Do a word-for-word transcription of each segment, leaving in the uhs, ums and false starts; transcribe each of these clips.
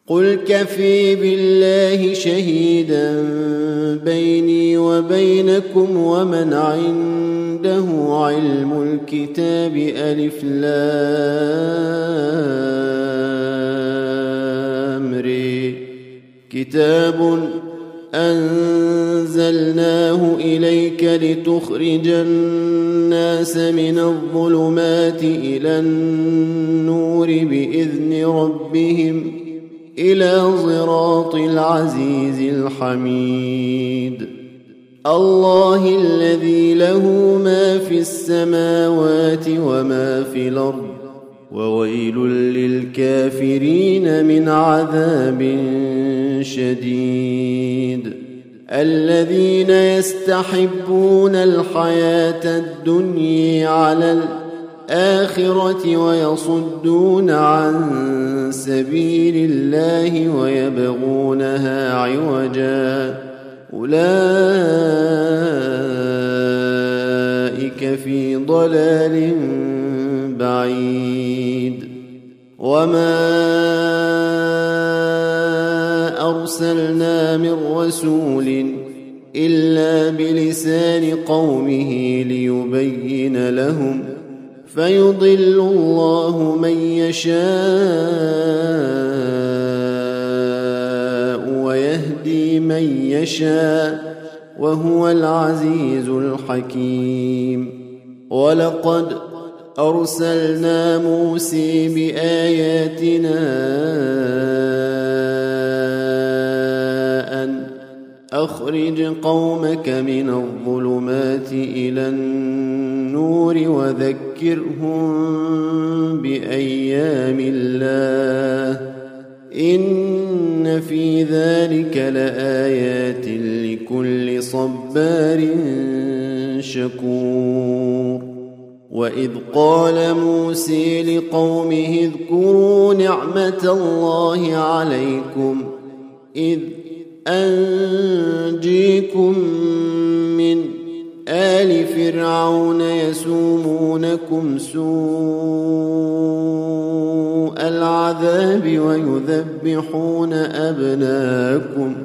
قل كفى بالله شهيدا بيني وبينكم ومن عنده علم الكتاب ألف لام ر كتاب أنزلناه إليك لتخرج الناس من الظلمات إلى النور بإذن ربهم إلى صراط العزيز الحميد الله الذي له ما في السماوات وما في الأرض وويل للكافرين من عذاب شديد الذين يستحبون الحياة الدنيا على الآخرة ويصدون عن سبيل الله ويبغونها عوجا أولئك في ضلال بعيد وما أرسلنا من رسول إلا بلسان قومه ليبين لهم فيضل الله من يشاء ويهدي من يشاء وهو العزيز الحكيم ولقد أرسلنا موسى بآياتنا أن أخرج قومك من الظلمات إلى النور وذكرهم بأيام الله إن في ذلك لآيات لكل صبار شكور وإذ قال موسى لقومه اذكروا نعمة الله عليكم إذ أنجيكم من آل فرعون يسومونكم سوء العذاب ويذبحون أبناءكم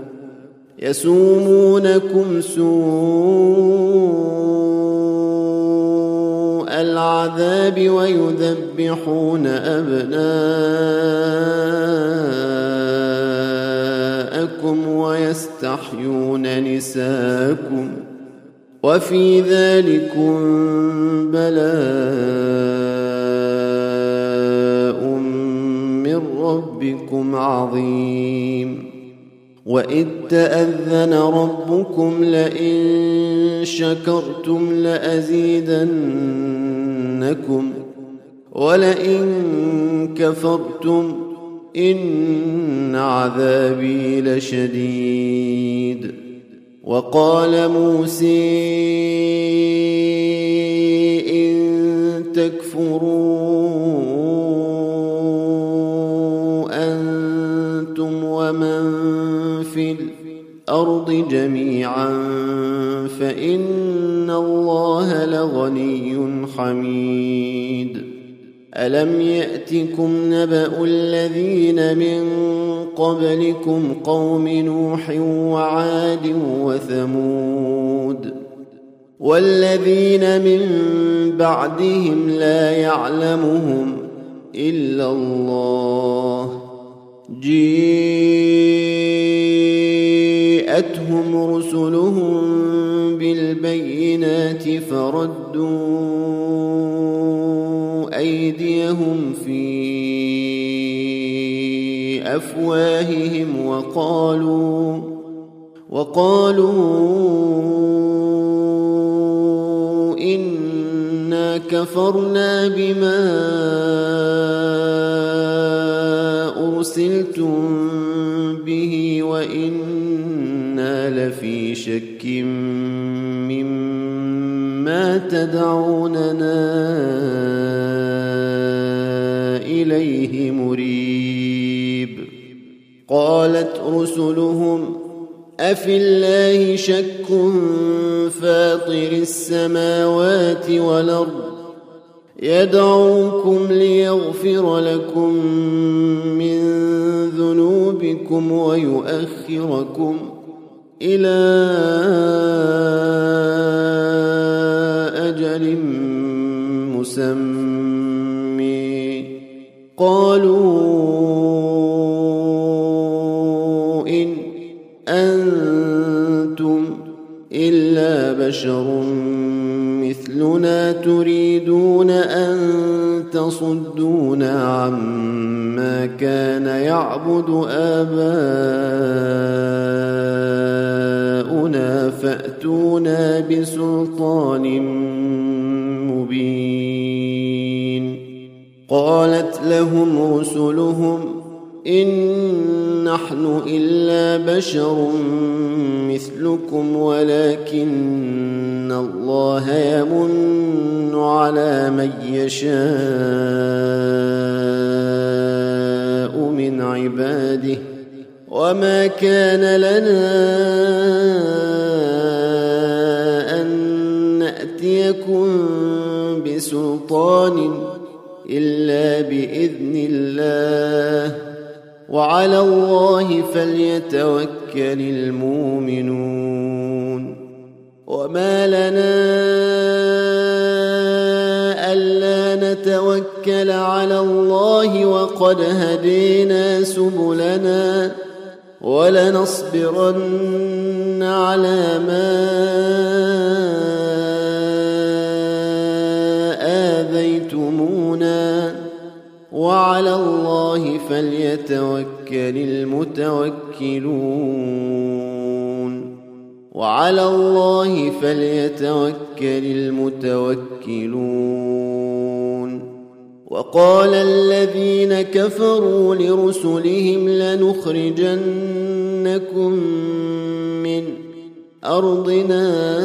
يسومونكم سوء العذاب ويذبحون أبناءكم ويستحيون نساءكم وفي ذلكم بلاء من ربكم عظيم وإذ تأذن ربكم لئن شكرتم لأزيدنكم ولئن كفرتم إن عذابي لشديد وقال موسى إن تكفروا أنتم ومن في الأرض جميعا فإن الله لغني حميد ألم يأتكم نبأ الذين من قبلكم قوم نوح وعاد وثمود والذين من بعدهم لا يعلمهم إلا الله جاءتهم رسلهم بالبينات فردوا أيديهم في أفواههم وقالوا وقالوا إنا كفرنا بما أرسلتم به وإنا لفي شك مما تدعوننا إليه مريب قالت رسلهم أفي الله شك فاطر السماوات والأرض يدعوكم ليغفر لكم من ذنوبكم ويؤخركم إلى أجل مسمى. قالوا إن أنتم إلا بشر مثلنا تريدون أن تصدونا عما كان يعبد آباؤنا فأتونا بسلطان مبين. قالت لهم رسلهم إن نحن إلا بشر مثلكم ولكن الله يمن على من يشاء من عباده وما كان لنا أن نأتيكم بسلطان إلا بإذن الله وعلى الله فليتوكل المؤمنون. وما لنا ألا نتوكل على الله وقد هدينا سبلنا ولنصبرن على ما آذيتمونا وعلى الله فليتوكل المتوكلون وعلى الله فليتوكل المتوكلون. وقال الذين كفروا لرسلهم لنخرجنكم من أرضنا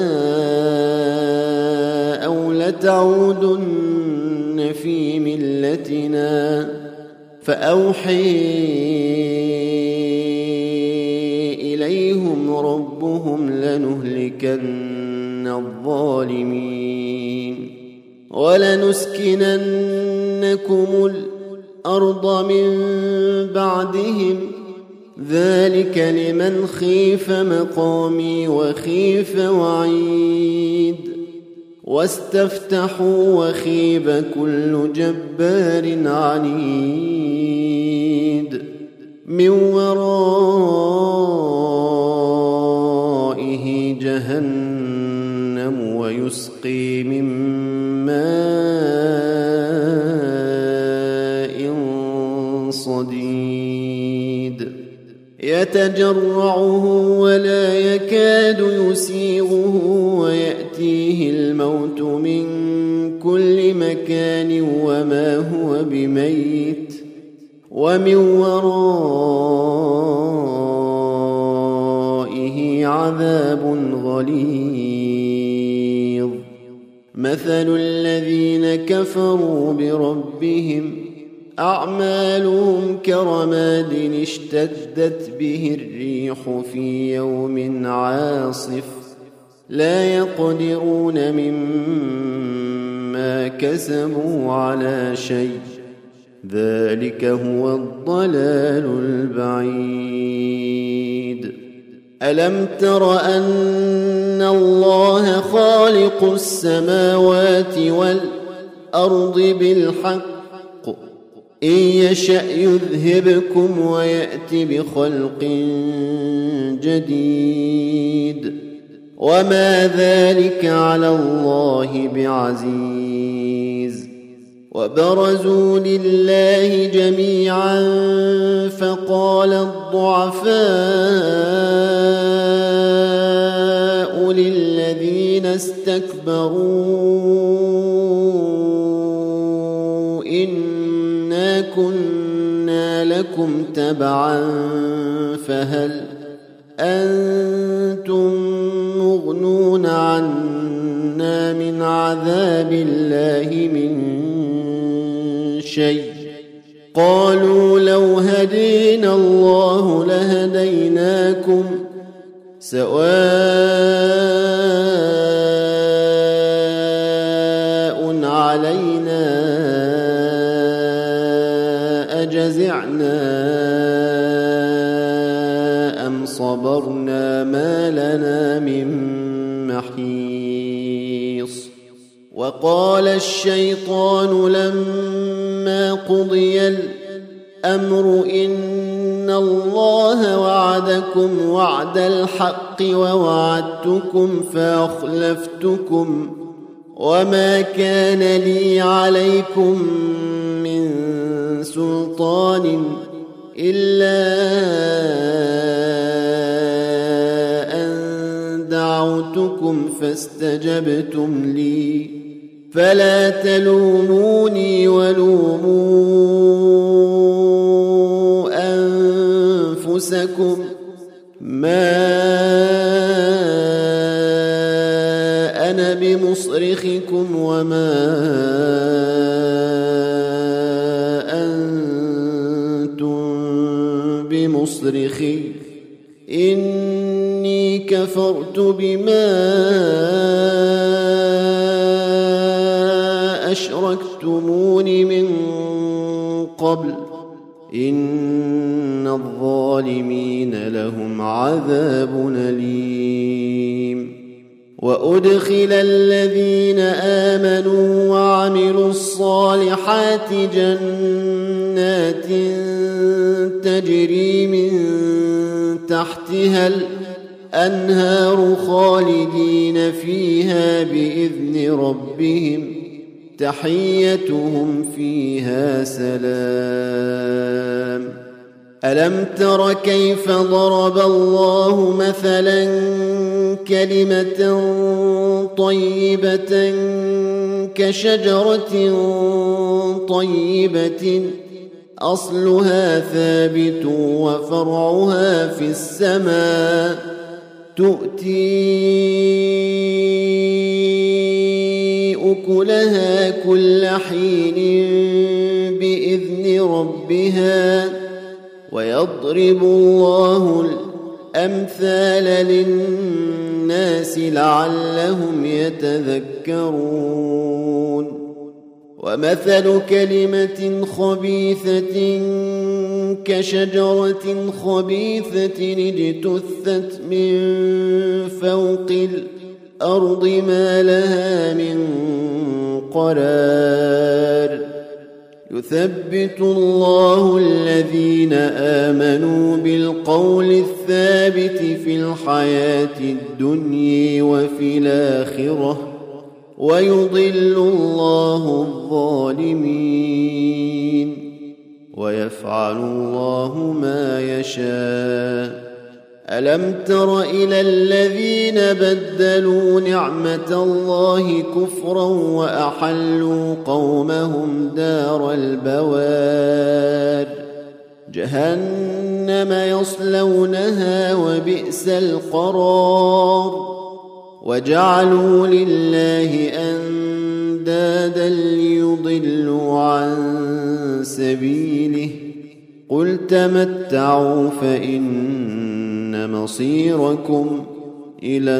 أو لتعودن في ملتنا فأوحي إليهم ربهم لنهلكن الظالمين ولنسكننكم الأرض من بعدهم ذلك لمن خيف مقامي وخيف وعيد. واستفتحوا وخيب كل جبار عنيد من ورائه جهنم ويسقي من ماء صديد يتجرعه ولا يكاد يسيغه ويأتيه الموت من كل مكان وما هو بميت ومن ورائه عذاب غليظ. مثل الذين كفروا بربهم أعمالهم كرماد اشتدت به الريح في يوم عاصف لا يقدرون مما كسبوا على شيء ذلك هو الضلال البعيد. ألم تر أن الله خالق السماوات والأرض بالحق إن يشأ يذهبكم ويأت بخلق جديد وما ذلك على الله بعزيز. وبرزوا لله جميعا فقال الضعفاء للذين استكبروا إنا كنا لكم تبعا فهل أنتم مغنون عنا من عذاب الله من شيء؟ قالوا لو هدينا الله لهديناكم سواء علينا أجزعنا وقال الشيطان لما قضي الأمر إن الله وعدكم وعد الحق ووعدتكم فأخلفتكم وما كان لي عليكم من سلطان إلا أن دعوتكم فاستجبتم لي فلا تلوموني ولوموا أنفسكم ما أنا بمصرخكم وما أنتم بمصرخي إني كفرت بما أشركتمون من قبل إن الظالمين لهم عذاب أليم وأدخل الذين آمنوا وعملوا الصالحات جنات تجري من تحتها الأنهار خالدين فيها بإذن ربهم تحيتهم فيها سلام ألم تر كيف ضرب الله مثلا كلمة طيبة كشجرة طيبة أصلها ثابت وفرعها في السماء تؤتي أكلها كل حين بإذن ربها ويضرب الله الأمثال للناس لعلهم يتذكرون ومثل كلمة خبيثة كشجرة خبيثة اجتثت من فوق الأرض ما لها من قرار يثبت الله الذين آمنوا بالقول الثابت في الحياة الدنيا وفي الآخرة ويضل الله الظالمين ويفعل الله ما يشاء ألم تر إلى الذين بدلوا نعمة الله كفرا وأحلوا قومهم دار البوار جهنم يصلونها وبئس القرار وجعلوا لله أندادا ليضلوا عن سبيله قل تمتعوا فإن مصيركم إلى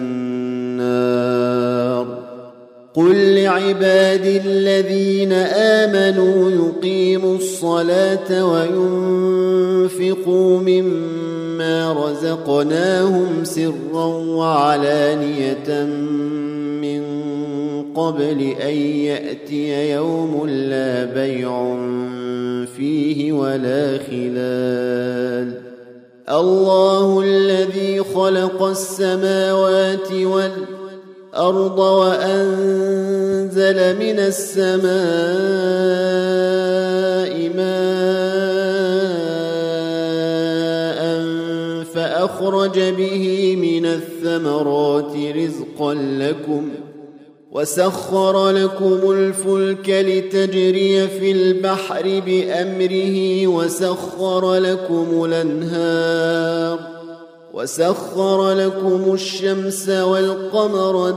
النار قل لعبادي الذين آمنوا يقيموا الصلاة وينفقوا مما رزقناهم سرا وعلانية من قبل أن يأتي يوم لا بيع فيه ولا خلال الله الذي خلق السماوات والأرض وأنزل من السماء ماء فأخرج به من الثمرات رزقا لكم وسخر لكم الفلك لتجري في البحر بأمره وسخر لكم الأنهار وسخر لكم الشمس والقمر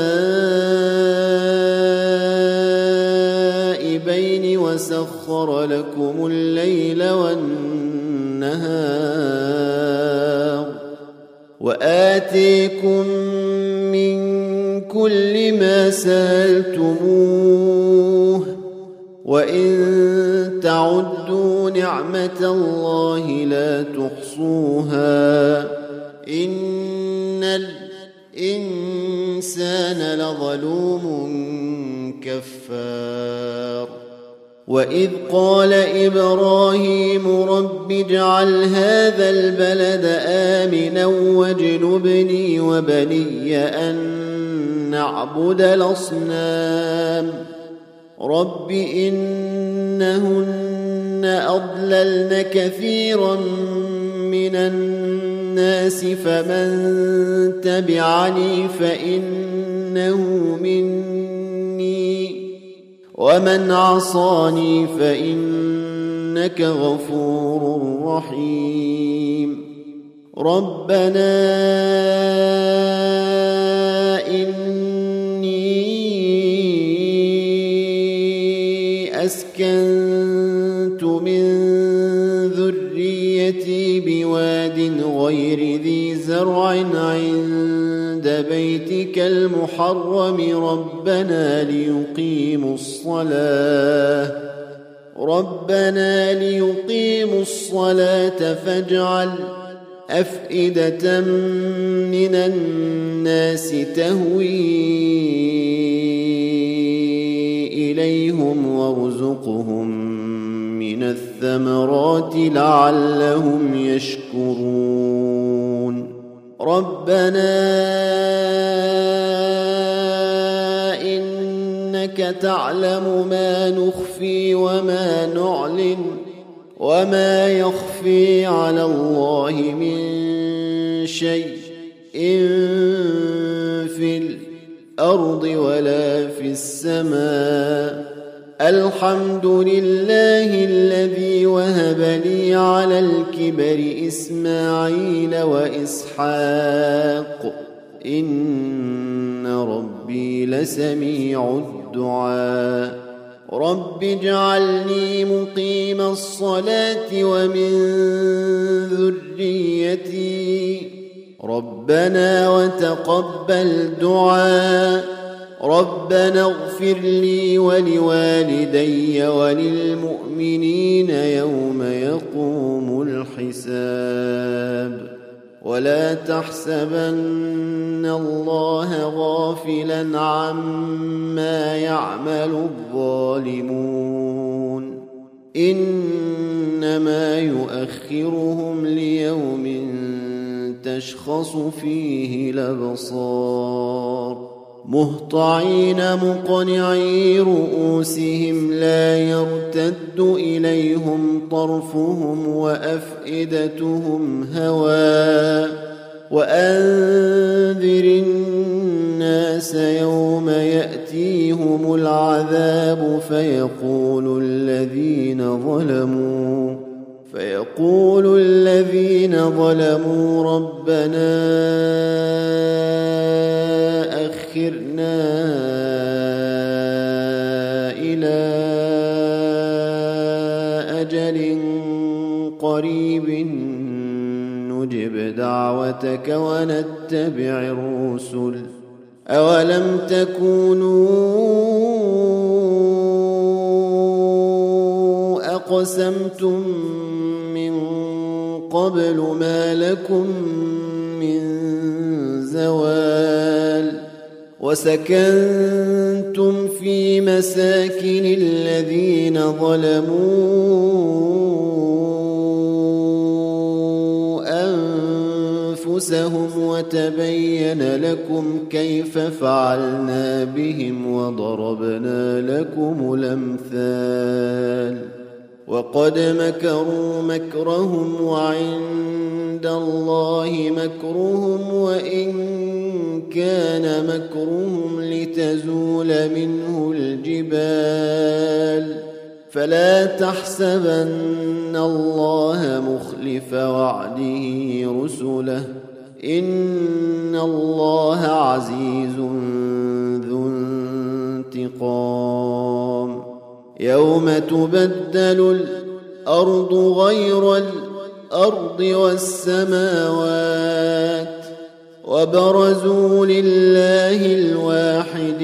دائبين وسخر لكم الليل والنهار وآتيكم من كل ما سألتموه وإن تعدوا نعمة الله لا تحصوها إن الإنسان لظلوم الكفار. وإذ قال إبراهيم رب اجعل هذا البلد آمنا واجنبني وبني أن نعبد الأصنام رب إنهن أضللن كثيرا من الناس فمن تبعني فإنه مني ومن عصاني فإنك غفور رحيم. ربنا إني أسكنت من ذريتي بواد غير ذي زرع عند بيتك المحرم ربنا ليقيموا الصلاة ربنا ليقيموا الصلاة فاجعل أفئدة من الناس تهوي إليهم وارزقهم من الثمرات لعلهم يشكرون. ربنا إنك تعلم ما نخفي وما نعلن وما يخفي على الله من شيء في الأرض ولا في السماء. الحمد لله الذي وهب لي على الكبر إسماعيل وإسحاق إن ربي لسميع الدعاء. رب اجعلني مقيم الصلاة ومن ذريتي ربنا وتقبل دعاء. ربنا اغفر لي ولوالدي وللمؤمنين يوم يقوم الحساب. ولا تحسبن الله غافلا عما يعمل الظالمون إنما يؤخرهم ليوم تشخص فيه الأبصار مهطعين مقنعي رؤوسهم لا يرتد إليهم طرفهم وأفئدتهم هواء. وأنذر الناس يوم يأتيهم العذاب فيقول الذين ظلموا فيقول الذين ظلموا ربنا أخرنا إلى أجل قريب نجب دعوتك ونتبع الرسل أولم تكونوا أقسمتم من قبل ما لكم من زوال وسكنتم في مساكن الذين ظلموا أنفسهم وتبين لكم كيف فعلنا بهم وضربنا لكم الأمثال. وقد مكروا مكرهم وعند الله مكرهم وإن كان مكرهم لتزول منه الجبال فلا تحسبن الله مخلف وعده رسله إن الله عزيز ذو انتقام. يوم تبدل الأرض غير الأرض والسماوات وبرزوا لله الواحد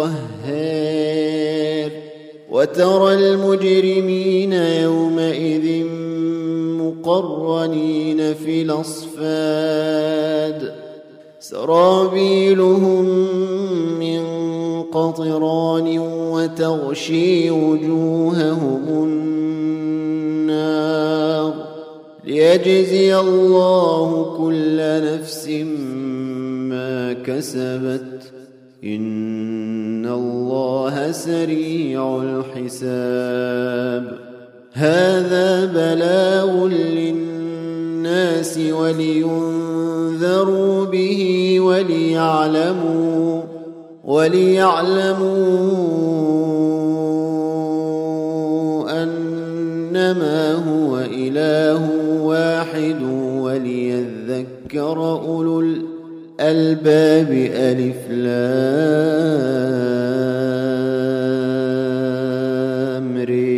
القهار وترى المجرمين يومئذ مقرنين في الأصفاد سرابيلهم من قطران وتغشي وجوههم النار ليجزي الله كل نفس ما كسبت إن الله سريع الحساب هذا بلاغ للناس ولينذروا به وليعلموا وليعلموا أنما هو إله واحد وليذكر أولو الألباب ألف لام ر